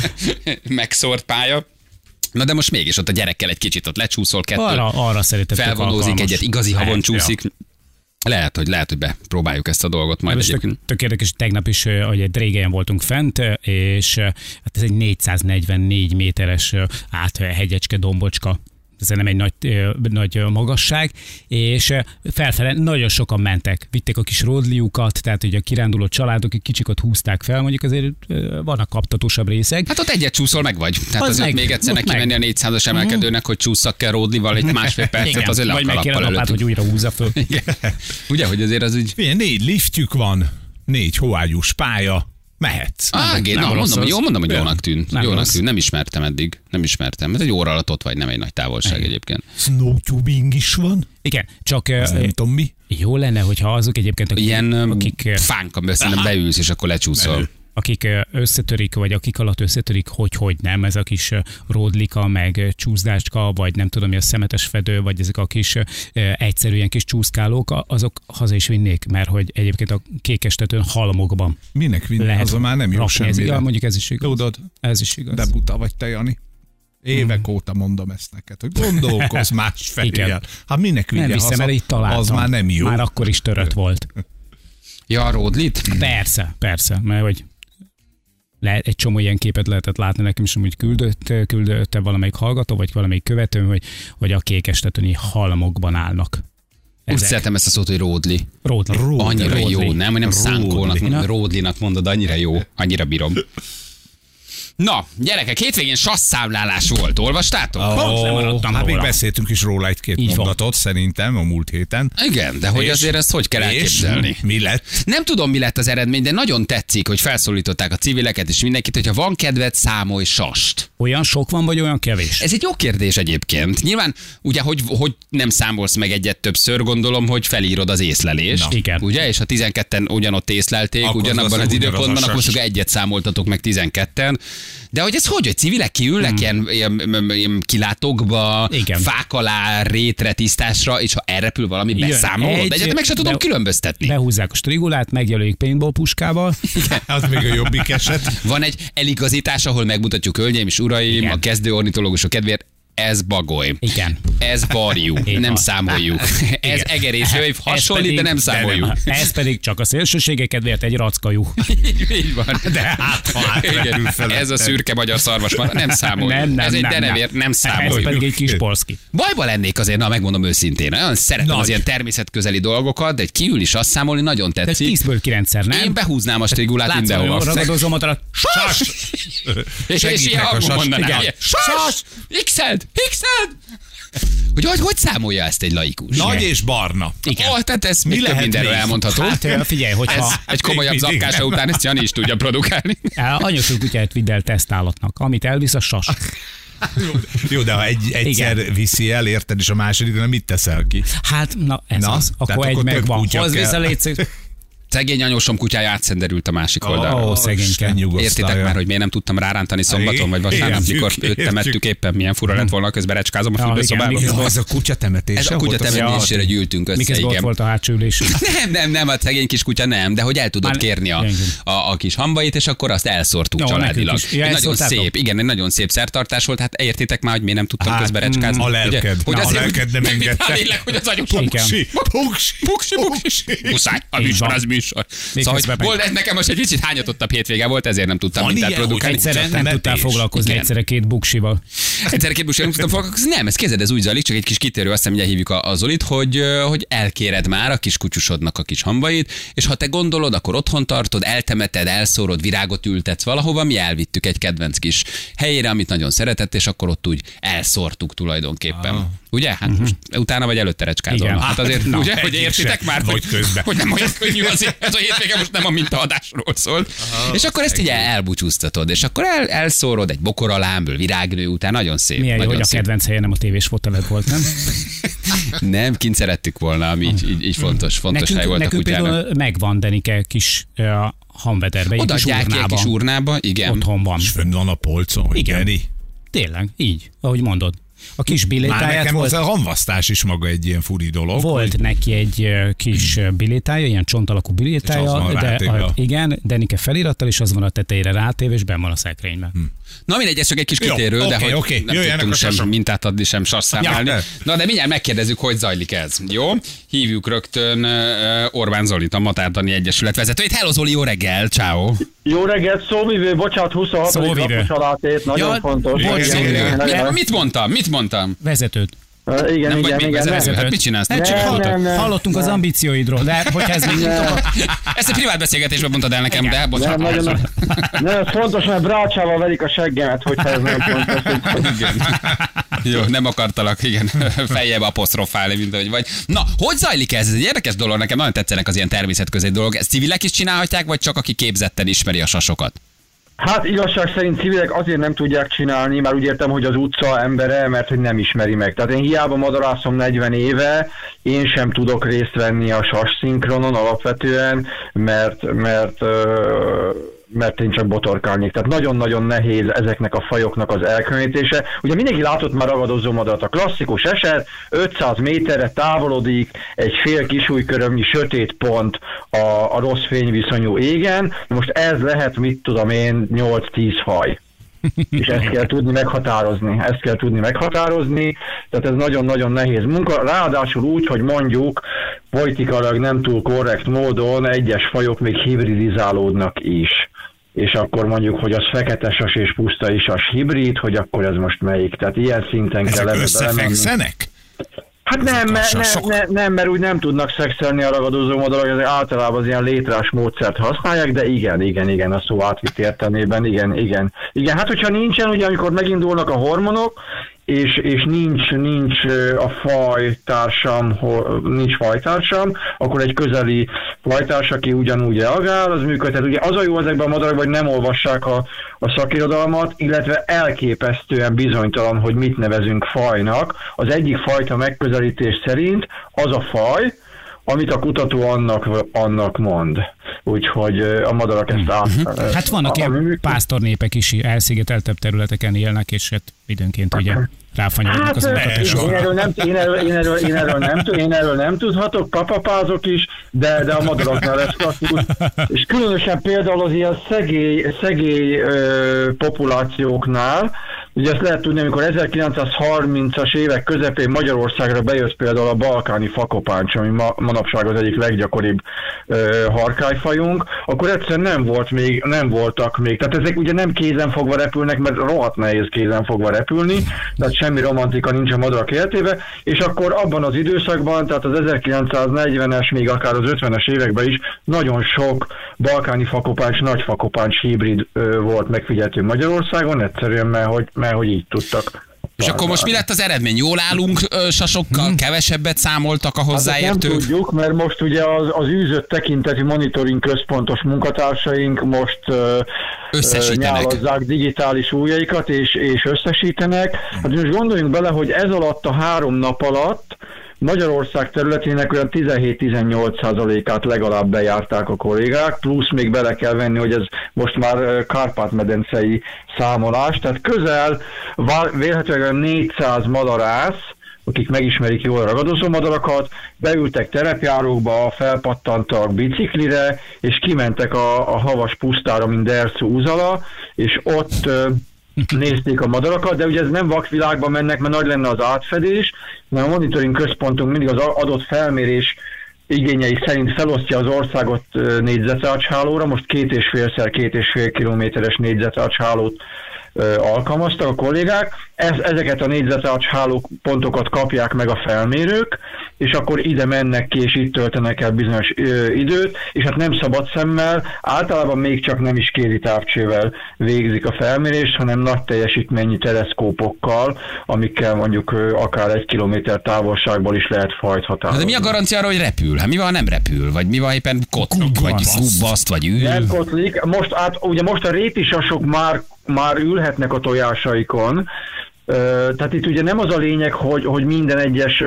megszórt pálya. Na de most mégis ott a gyerekkel egy kicsit ott lecsúszol, kettő, Arra, arra szerinted tök felvonózik alkalmas. egyet, igazi havon Lehet, csúszik. Lehet, hogy lehet, hogy bepróbáljuk ezt a dolgot majd Most tök, egyébként. tök érdekes, tegnap is, ö, hogy egy Drégelyen voltunk fent, ö, és ö, hát ez egy négyszáznegyvennégy méteres ö, áthegyecske, dombocska. Ez nem egy nagy, ö, nagy ö, magasság, és ö, felfele nagyon sokan mentek. Vitték a kis rodliukat, tehát ugye a kiránduló családok egy kicsikat húzták fel, mondjuk azért ö, vannak kaptatósabb részek. Hát ott egyet csúszol, meg vagy. Tehát Az azért meg, még egyszer ott neki meg. menni a négyszázas emelkedőnek, hogy csúszszak kell ródlival egy másfél percet, Igen, azért le a vagy meg kéne kalappal lapát, hogy előttük. újra húzza föl. Igen. Ugye, hogy azért az úgy... Milyen négy liftjük van, négy hóágyús pálya, mehetsz. Ah, nem igen, na, rossz mondom, az. jó, mondom, hogy Nem. jónak tűnt. Nem Jónak rossz. tűnt. Nem ismertem eddig. Nem ismertem. Ez egy óra alatt ott vagy, nem egy nagy távolság egyébként. Snowtubing is van, Igen, csak ö, az nem tudom mi. jó lenne, hogyha azok egyébként, akik, Ilyen akik akik ö, fánk, amiben szerintem beülsz, és akkor lecsúszol. Menő. akik összetörik, vagy akik alatt összetörik, hogy-hogy nem, ez a kis ródlika, meg csúszdácska, vagy nem tudom, mi a szemetes fedő, vagy ezek a kis egyszerűen kis csúszkálók, azok haza is vinnék, mert hogy egyébként a kékestetőn halmokban Minek vinni? lehet Azon már nem jó semmire. Ja, mondjuk ez is igaz. Tudod? Ez is igaz. De buta vagy te, Jani. Évek hmm. óta mondom ezt neked, hogy gondolkozz más felé. Hát minek vigye nem viszem, haza, mert itt találtam. az már nem jó. Már akkor is törött volt. Ja, a ródlit? Persze, persze, mert hogy le, egy csomó ilyen képet lehetett látni nekem is, hogy küldött, küldötte valamelyik hallgató, vagy valamelyik követő, hogy, hogy a kékestetőni halmokban állnak. Úgy szeretem ezt a szót, hogy ródli. Ródli. Ródli. Annyira ródli. Jó, nem, hogy nem szánkolnak, Ródli. ródlinak mondod, annyira jó, annyira bírom. Na, gyerekek, hétvégén sasszámlálás volt, olvastátok? Oh, nem maradtam hát még róla. beszéltünk is róla egy-két Így van. mondatot, szerintem a múlt héten. Igen, de hogy És- azért ezt hogy kell és elképzelni? mi lett? Nem tudom, mi lett az eredmény, de nagyon tetszik, hogy felszólították a civileket és mindenkit, hogyha van kedved, számolj sast. Olyan sok van, vagy olyan kevés? Ez egy jó kérdés egyébként. Nyilván, ugye, hogy, hogy nem számolsz meg egyet többször, gondolom, hogy felírod az észlelést. Na. Igen. Ugye, és ha tizenketten ugyanott észlelték, Akkor ugyanabban az az ugyanaz a időpontban, akkor sas. csak egyet számoltatok meg tizenketten. De hogy ez hogy, hogy civilek kiülnek hmm. ilyen, ilyen, ilyen kilátókba, Igen. fák alá, rétre, tisztásra, és ha elrepül valami, Jön beszámolod. egy- De egyetem meg se tudom be- különböztetni. Behúzzák a strigulát, megjelölik paintball puskával. Az még a jobbik eset. Van egy eligazítás, ahol megmutatjuk, hölgyeim és uraim, Igen. a kezdő ornitológusok kedvéért, ez bagoly. Igen. Ez varjú, Igen. nem számoljuk. Ez egerésző, hasonlít, de nem számoljuk. Ez pedig csak a szélsőségek kedvéért egy rackajú. Így, így van. De hát, ha átrepül Igen. felette. Ez a szürke magyar szarvasmar, nem számoljuk. Nem, nem, ez egy nem, denevér, nem Ez számoljuk. pedig egy kis polszki. Bajba lennék azért, na megmondom őszintén. Olyan szeretem Nagy. az ilyen természetközeli dolgokat, de egy kiül is azt számolni nagyon De tetszik. tízből kilencszer, nem? Én behúznám a strigulát Látszom, mindenhova. hogy ragadozom ott, Sas! És, és ilyen Segítek a hangon sas- mondanám. Igen. ilyen, Sas! X-ed! X-ed! Hogy, hogy hogy számolja ezt egy laikus? Nagy és barna. Igen. Oh, tehát ez mi lehet több mindenről még? elmondható. Hát figyelj, Ez hogyha egy komolyabb Még mindig zapkása nem. után ezt Jani is tudja produkálni. anyosú kutyát vidd el tesztállatnak, amit elvisz a sas. Jó, de ha egy, egyszer Igen. viszi el, érted, és a másodikra mit teszel ki? Hát, na ez Na, az. tehát Akkor egy akkor több megvan. kutya Hozz kell. vissza, légy szíves. Szegény anyósom kutyája átszenderült a másik oldalra. Ó, szegényke. Isten nyugosztalja. Értitek már, hogy miért nem tudtam rárántani szombaton vagy vasárnap, Értjük, mikor őt értjük. temettük éppen, milyen fura lett volna, közben recskázom a Ja, fürdőszobába. igen, Jó, ez a kutya temetése Ez a kutya volt? temetésére gyűltünk össze, Miközben ott igen. volt a hátsó ülés. Nem, nem, nem, a szegény kis kutya nem, de hogy el tudod Már- kérni a, igen. a, a kis hambait, és akkor azt elszórtuk Jó, családilag. nekünk is. Ja, Egy ezt nagyon szórtátok? szép, igen, egy nagyon szép szertartás volt, hát értitek már, hogy miért nem tudtam Hát, közben recskázni. a lelked. Ugye? Hogy Na, a azért, lelked nem hogy- engedte. Hát tényleg, hogy az anyós Igen. Puksi, puksi, Puksi, puksi. Muszáj, a Így műsor van. az műsor. Még Szóval, közben hogy meg- volt, ez nekem most egy kicsit hányatottabb hétvége volt, ezért nem tudtam Van mindent ilyen, produkálni. hogy Egyszerre nem temetés. tudtál foglalkozni Igen. egyszerre két buksival. Egyszer két buszon nem tudtam foglalkozni. Nem, ez kézed, ez úgy zajlik, csak egy kis kitérő, azt hiszem, mindjárt hívjuk a, a Zolit, hogy, ö, hogy elkéred már a kis kutyusodnak a kis hambait, és ha te gondolod, akkor otthon tartod, eltemeted, elszórod, virágot ültetsz valahova, mi elvittük egy kedvenc kis helyére, amit nagyon szeretett, és akkor ott úgy elszórtuk tulajdonképpen. Ah. Ugye? Hát uh-huh. most utána vagy előtte recskázol. Igen. Hát azért, Na, ugye, hogy egyik értitek se, már, vagy hogy, közben. hogy nem olyan könnyű azért, ez a hétvége most nem a mintaadásról szólt. Aha, és akkor ezt így el, elbúcsúztatod, és akkor el, elszórod egy bokoralámből, virágnő után, nagyon szép. Milyen jó, nagyon hogy a szép. kedvenc helye nem a tévés foteled volt, nem? Nem, kint szerettük volna, ami így, így, így fontos, fontos Nekünk, hely volt a nekünk kutyának. például megvan Denike kis uh, hamvederbe, egy kis Odaadják ki egy urnába. kis urnába, igen. Otthon van. És fönn van a polcon, hogy Igen. Geri. Tényleg, így, ahogy mondod. A kis Már bilétáját nekem volt, az a hamvasztás is maga egy ilyen furi dolog. volt neki egy ö, kis ö, bilétája, ilyen csontalakú És az bilétája, van de rátéve. a, igen, Denike felirattal, és az van a tetejére rátéve, és benn van a szekrényben. Hm. Na mindegy, ez csak egy kis Jó, kitérő, de oké, hogy oké, nem jöjjenek tudtunk a sem sasok. mintát adni, sem sasszámálni. Ja. Na de mindjárt megkérdezzük, hogy zajlik ez. Jó? Hívjuk rögtön uh, Orbán Zolit, a Matár Dani Egyesület vezetőjét. Hello Zoli, jó reggel, ciao. Jó reggelt, szóvivő, bocsánat, huszonhat Szóvivő. napos alátét, nagyon Ja, fontos. bocs, Igen, szóvivő. igen, Mi, igen, mit mondtam? Mit mondtam? Vezetőt. igen, igen, Nem vagy igen, még igen, vezető? nem. Hát mit csinálsz? Nem, Nem, csak Nem, hallottunk, nem, nem. hallottunk az ambícióidról, de hogyha ez még nem tudom, Ezt egy privát beszélgetésben mondtad el nekem, de Nem, bocsánat. nagyon, nem, ez fontos, mert brácsával verik a seggemet, hogyha ez nem fontos. Igen. Jó, nem akartalak, igen, feljebb apostrofálni, mint ahogy vagy. Na, hogy zajlik ez? Ez egy érdekes dolog, nekem nagyon tetszenek az ilyen természetközeli dolgok. Ezt civilek is csinálhatják, vagy csak aki képzetten ismeri a sasokat? Hát igazság szerint civilek azért nem tudják csinálni, mert úgy értem, hogy az utca embere, mert hogy nem ismeri meg. Tehát én hiába madarászom negyven éve, én sem tudok részt venni a sas szinkronon alapvetően, mert, mert ö, mert én csak botorkálnék. Tehát nagyon-nagyon nehéz ezeknek a fajoknak az elkülönítése. Ugye mindenki látott már ragadozó madarat, a klasszikus eset, ötszáz méterre távolodik egy fél kisújkörömnyi sötét pont a, a rossz fényviszonyú égen, most ez lehet, mit tudom én, nyolc-tíz faj. És ezt kell tudni meghatározni, ezt kell tudni meghatározni, tehát ez nagyon-nagyon nehéz munka, ráadásul úgy, hogy mondjuk politikailag nem túl korrekt módon egyes fajok még hibridizálódnak is. És akkor mondjuk, hogy az fekete sas és puszta isas hibrid, hogy akkor ez most melyik. Tehát ilyen szinten ezek kell összefekszenek? Hát nem, mert, nem, nem, nem, mert úgy nem tudnak szexelni a ragadozó madarak, ezek általában az ilyen létrás módszert használják, de igen, igen, igen, a szó átvitt értelmében, igen, igen. Igen, hát hogyha nincsen, ugye amikor megindulnak a hormonok, és, és nincs, nincs a fajtársam, nincs fajtársam, akkor egy közeli fajtárs, aki ugyanúgy reagál, az működhet. Ugye az a jó ezekben a madarakban, hogy nem olvassák a, a szakirodalmat, illetve elképesztően bizonytalan, hogy mit nevezünk fajnak. Az egyik fajta megközelítés szerint az a faj, amit a kutató annak, annak mond. Úgyhogy a madarak ezt át... Hát vannak ilyen pásztornépek is, elszigeteltebb területeken élnek, és hát időnként ugye ráfanyarodnak hát, az utakat. Én erről nem, én erről, én erről, én erről nem, én erről nem tudhatok, papapázok is, de, de a madaraknál ez klasszikus. És különösen például az ilyen szegély, szegély ö, populációknál, ugye ezt lehet tudni, amikor ezerkilencszázharmincas évek közepén Magyarországra bejött például a balkáni fakopáncs, ami ma, manapság az egyik leggyakoribb ö, harkályfajunk, akkor egyszerűen nem volt még, nem voltak még. Tehát ezek ugye nem kézen fogva repülnek, mert rohadt nehéz kézen fogva repülni, tehát semmi romantika nincs a madarak életében, és akkor abban az időszakban, tehát az ezerkilencszáznegyvenes, még akár az ötvenes években is nagyon sok balkáni fakopáncs, nagy fakopáncs hibrid ö, volt megfigyelhető Magyarországon, egyszerűen mert hogy, mert hogy így tudtak. És akkor most mi lett az eredmény? Jól állunk ö, sasokkal? Hmm. Kevesebbet számoltak a hozzáértők? Hát nem tudjuk, mert most ugye az, az űzött tekintetű monitoring központos munkatársaink most ö, nyálazzák digitális ujjaikat, és, és összesítenek. Hát most gondoljunk bele, hogy ez alatt a három nap alatt Magyarország területének olyan tizenhét-tizennyolc százalékát legalább bejárták a kollégák, plusz még bele kell venni, hogy ez most már Kárpát-medencei számolás, tehát közel vélhetően négyszáz madarász, akik megismerik jól a ragadozó madarakat, beültek terepjárókba, felpattantak biciklire, és kimentek a, a havas pusztára, mint Derszú Uzala, és ott nézték a madarakat, de ugye ez nem vakvilágban mennek, mert nagy lenne az átfedés, mert a monitoring központunk mindig az adott felmérés igényei szerint felosztja az országot négyzetrácshálóra, most két és félszer két és fél kilométeres négyzetrácshálót alkalmaztak a kollégák, Ez, ezeket a négyzetrácsháló pontokat kapják meg a felmérők, és akkor ide mennek ki, és itt töltenek el bizonyos ö, időt, és hát nem szabad szemmel, általában még csak nem is kézi távcsővel végzik a felmérést, hanem nagy teljesítményű teleszkópokkal, amikkel mondjuk ö, akár egy kilométer távolságból is lehet fajt határozni. De mi a garancia arra, hogy repül? Hát mi van, ha nem repül? Vagy mi van, éppen kotlik, vagy gubbaszt, vagy ül? Nem kotlik. Most, át, ugye most a rétisasok már már ülhetnek a tojásaikon, tehát itt ugye nem az a lényeg, hogy, hogy minden egyes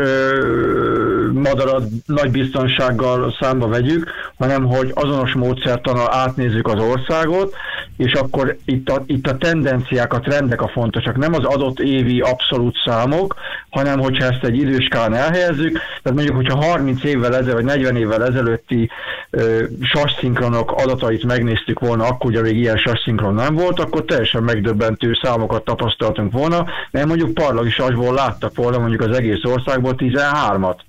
madarat nagy biztonsággal számba vegyük, hanem hogy azonos módszertannal átnézzük az országot, és akkor itt a, itt a tendenciák, a trendek a fontosak, nem az adott évi abszolút számok, hanem hogyha ezt egy időskálán elhelyezzük, tehát mondjuk, hogyha harminc évvel ezelőtt, vagy negyven évvel ezelőtti ö, sasszinkronok adatait megnéztük volna, akkor ugye még ilyen sasszinkron nem volt, akkor teljesen megdöbbentő számokat tapasztaltunk volna, mert mondjuk parlagi sasból láttak volna mondjuk az egész országból tizenhármat.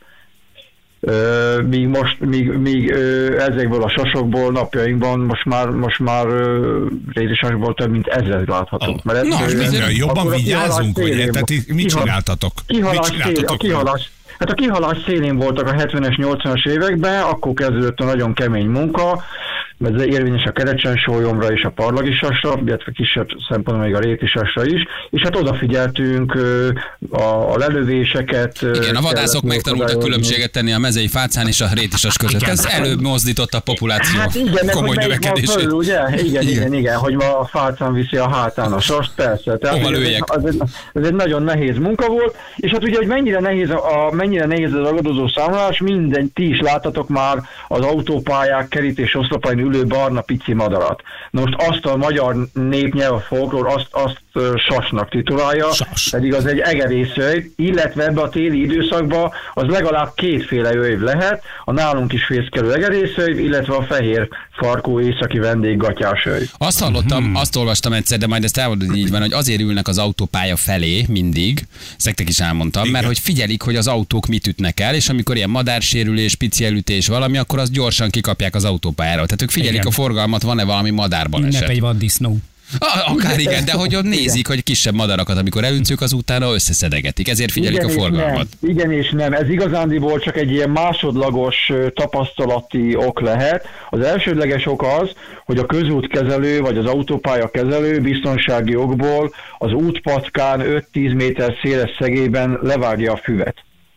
Uh, míg most, míg, míg uh, ezekből a sasokból napjainkban most már, most már uh, rétisasból több mint ezret láthatunk. Oh. Mert ez, no, uh, jobban vigyázunk, hogy tehát mit csináltatok? Kihalás mit csináltatok? Szél, a kihalás, hát a kihalás szélén voltak a hetvenes, nyolcvanas években, akkor kezdődött a nagyon kemény munka, ez érvényes a kerecsensólyomra és a parlagisasra, illetve kisebb szempontból még a rétisasra is, és hát odafigyeltünk a, a lelövéseket. Igen, a vadászok megtanultak különbséget tenni a mezei fácán és a rétisas között. Ez előbb mozdította a populáció hát igen, komoly növekedését. Föl, ugye? Igen, igen, igen, igen, hogy ma a fácán viszi a hátán a sast, persze. Tehát ez, ez, egy, ez egy nagyon nehéz munka volt, és hát ugye, hogy mennyire nehéz a, a mennyire nehéz a ragadozó számolás, minden, ti is láttatok már az autópályák, kerítés, oszlopain ülő barna pici madarat. Na most azt a magyar népnyelv, a folklór azt, azt sasnak titulálja, Sas. pedig az egy egerészöjv, illetve ebbe a téli időszakban az legalább kétféle öjv lehet, a nálunk is fészkelő egerészöjv, illetve a fehér farkú északi vendéggatyás öjv. Azt hallottam, hmm. azt olvastam egyszer, de majd ezt elmondod, hogy így van, hogy azért ülnek az autópálya felé mindig, ezt nektek is elmondtam, igen. mert hogy figyelik, hogy az autók mit ütnek el, és amikor ilyen madársérülés, pici elütés valami, akkor azt gyorsan kikapják az autópályáról. Tehát ők figyelik igen. a forgalmat, van-e valami madárban eset. Van disznó. Akár igen, de hogy nézik, igen. hogy kisebb madarakat, amikor elüntjük, az utána összeszedegetik. Ezért figyelik igen a forgalmat. Igen és nem. Ez igazándiból csak egy ilyen másodlagos tapasztalati ok lehet. Az elsődleges ok az, hogy a közútkezelő vagy az autópálya kezelő biztonsági okból az útpatkán öt-tíz méter széles szegében levágja a füvet.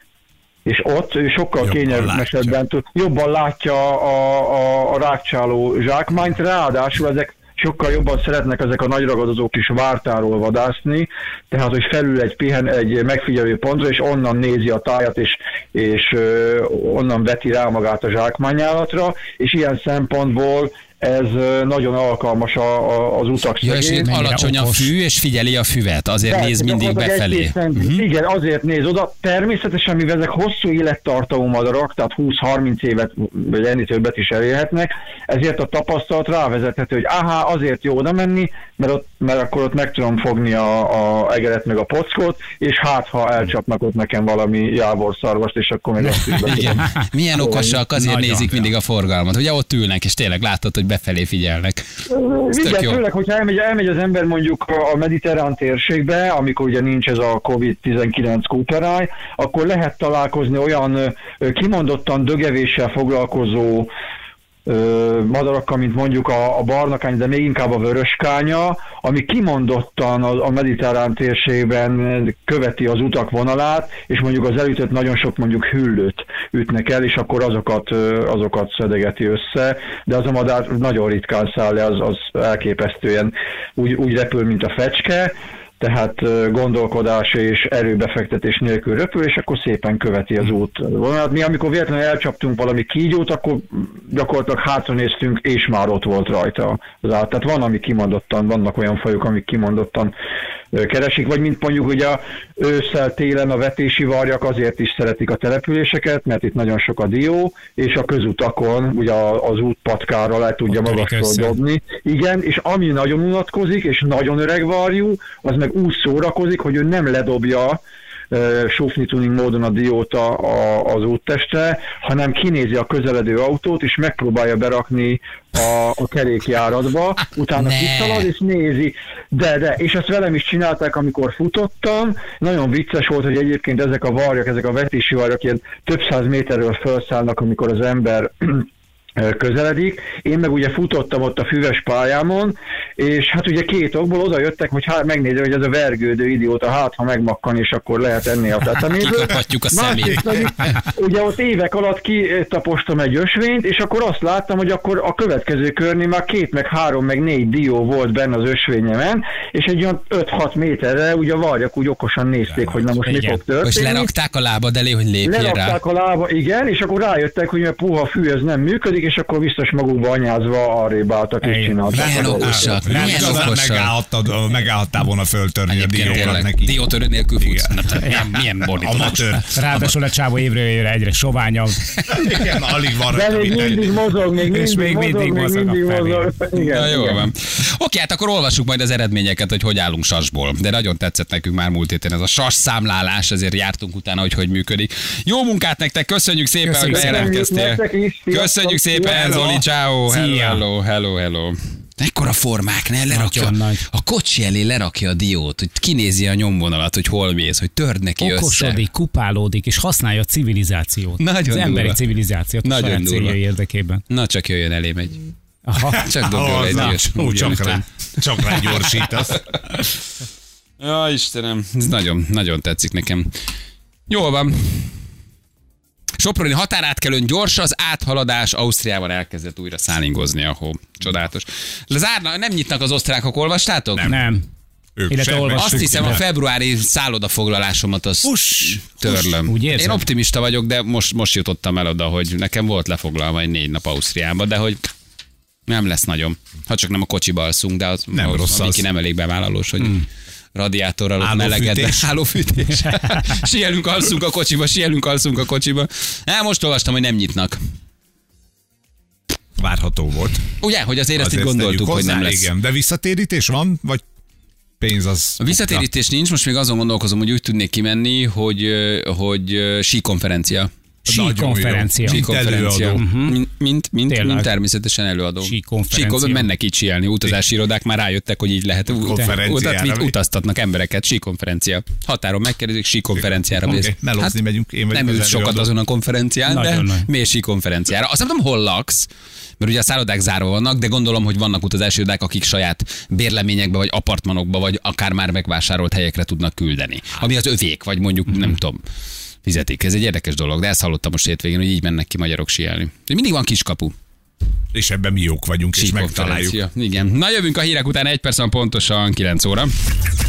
És ott ő sokkal kényelmesebben tud, jobban látja a, a, a rákcsáló zsákmányt, ráadásul ezek sokkal jobban szeretnek ezek a nagy ragadozók is vártáról vadászni, tehát hogy felül egy, pihen, egy megfigyelő pontra, és onnan nézi a tájat, és, és ö, onnan veti rá magát a zsákmányállatra, és ilyen szempontból ez nagyon alkalmas a, a, az utak ja, és alacsony a fű, és figyeli a füvet, azért de, néz mindig befelé. Uh-huh. Igen, azért néz oda. Természetesen, mivel ezek hosszú élettartamú madarak, tehát húsz-harminc évet, vagy ennél többet is elérhetnek, ezért a tapasztalat rávezethető, hogy áhá, azért jó oda menni, mert, ott, mert akkor ott meg tudom fogni a, a egeret meg a pockot, és hát, ha elcsapnak ott nekem valami jávorszarvast, és akkor meg azt is igen. Milyen okosak, azért nagyon nézik mindig a forgalmat. Ugye ott ülnek, és tényleg látod, hogy befelé figyelnek. Ez igen, főleg, hogyha elmegy, elmegy az ember mondjuk a mediterrán térségbe, amikor ugye nincs ez a kovid tizenkilenc kúperáj, akkor lehet találkozni olyan kimondottan dögevéssel foglalkozó madarakkal, mint mondjuk a, a barnakány, de még inkább a vöröskánya, ami kimondottan a, a mediterrán térségben követi az utak vonalát, és mondjuk az elütött nagyon sok mondjuk hüllőt ütnek el, és akkor azokat, azokat szedegeti össze, de az a madár nagyon ritkán száll le, az, az elképesztően úgy, úgy repül, mint a fecske, tehát gondolkodás és erőbefektetés nélkül röpül, és akkor szépen követi az út vonalat. Mi amikor véletlenül elcsaptunk valami kígyót, akkor gyakorlatilag hátra néztünk, és már ott volt rajta az át. Tehát van, ami kimondottan, vannak olyan fajok, amik kimondottan keresik, vagy mint mondjuk ugye ősszel, télen a vetési varjak azért is szeretik a településeket, mert itt nagyon sok a dió, és a közutakon ugye az útpatkára le tudja magasról dobni. Igen, és ami nagyon unatkozik, és nagyon öreg varjú, az meg úgy szórakozik, hogy ő nem ledobja uh, sufni tuning módon a diót a, a, az úttestre, hanem kinézi a közeledő autót, és megpróbálja berakni a, a kerékjáratba, utána kiszalad, és nézi. De, de, és ezt velem is csinálták, amikor futottam. Nagyon vicces volt, hogy egyébként ezek a varjak, ezek a vetési varjak ilyen több száz méterről felszállnak, amikor az ember közeledik. Én meg ugye futottam ott a füves pályámon, és hát ugye két okból oda jöttek, hogy hát megnézem, hogy ez a vergődő idióta, hát ha megmakkan, és akkor lehet enni a teteméből. Kikaphatjuk a szemét. Ugye ott évek alatt kitapostam egy ösvényt, és akkor azt láttam, hogy akkor a következő körnél már két, meg három, meg négy dió volt benne az ösvényemen, és egy olyan öt-hat méterre ugye a varjak úgy okosan nézték, hogy na most igen. mi fog történni. És lerakták a lábad elé, hogy lépjél rá. Lerakták a lába, igen, és akkor rájöttek, hogy a puha fű ez nem működik, és akkor biztos magukba anyázva arrébb álltak és csináltak. Milyen okosak, milyen okosak. Megállhattál volna föltörni a diókat neki. Diótörő nélkül futsz. Milyen bornítónak. Ráadásul a csávó évről évre egyre soványabb. Igen, alig van. De még mindig mozog, még mindig, még mindig mozog, még mindig mozog. Na jó van. Oké, hát akkor olvassuk majd az eredményeket, hogy hogy állunk sasból. De nagyon tetszett nekünk már múlt héten ez a sas számlálás, ezért jártunk utána, hogy hogy működik. Jó munkát nektek, köszönjük szépen, hogy bejelentkeztél. Köszönjük szépen, Zoli, ciao. Hello, hello, hello, hello. Ekkora formák, ne? Lerakja, a kocsi elé lerakja a diót, hogy kinézi a nyomvonalat, hogy hol mész, hogy törd neki össze. Okosodik, kupálódik, és használja a civilizációt. Nagyon az durva. Emberi civilizációt. Nagyon a saját érdekében. Na csak jöjjön elém egy. Aha. Csak dobjál egy ilyet. Ó, csak rá, csak rá gyorsítasz. Ja, Istenem, ez nagyon, nagyon tetszik nekem. Jól van. Soproni határátkelőn gyors az áthaladás, Ausztriában elkezdett újra szállingozni a hó. Csodálatos. Zárna, nem nyitnak az osztrákok, olvastátok? Nem. nem. Azt hiszem, a februári szállodafoglalásomat azt Uss, törlöm. Uss, Én optimista vagyok, de most, most jutottam el oda, hogy nekem volt lefoglalva egy négy nap Ausztriában, de hogy Nem lesz nagyon. Ha csak nem a kocsiba alszunk, de az nem az, rossz az. nem elég bevállalós, hogy hmm. radiátorral ott melegedve. Hálófűtés. Sielünk, alszunk a kocsiba, sielünk, alszunk a kocsiba. Hát most olvastam, hogy nem nyitnak. Várható volt. Ugye, hogy azért, azért ezt így gondoltuk, hogy nem lesz. Igen. De visszatérítés van, vagy pénz az... A visszatérítés nincs, most még azon gondolkozom, hogy úgy tudnék kimenni, hogy, hogy síkonferencia. Síkonferencia. Síkonferencia. Uh-huh. Mint, mint, mint, mint természetesen előadó. Síkonferencia. Mennek így síelni, utazási irodák már rájöttek, hogy így lehet. Utat, utaztatnak embereket, síkonferencia. Határon megkérdezik, síkonferenciára mész. Okay. Melózni hát, megyünk, én nem ült sokat azon a konferencián, de miért síkonferenciára? Azt nem tudom, hol laksz, mert ugye a szállodák zárva vannak, de gondolom, hogy vannak utazási irodák, akik saját bérleményekbe, vagy apartmanokba, vagy akár már megvásárolt helyekre tudnak küldeni. Ami az övék, vagy mondjuk, hmm. nem tudom, fizetik. Ez egy érdekes dolog, de ezt hallottam most hétvégén, hogy így mennek ki magyarok síelni. Mindig van kiskapu. És ebben mi jók vagyunk, és megtaláljuk. Igen. Na, jövünk a hírek után, egy perc van pontosan kilenc óra.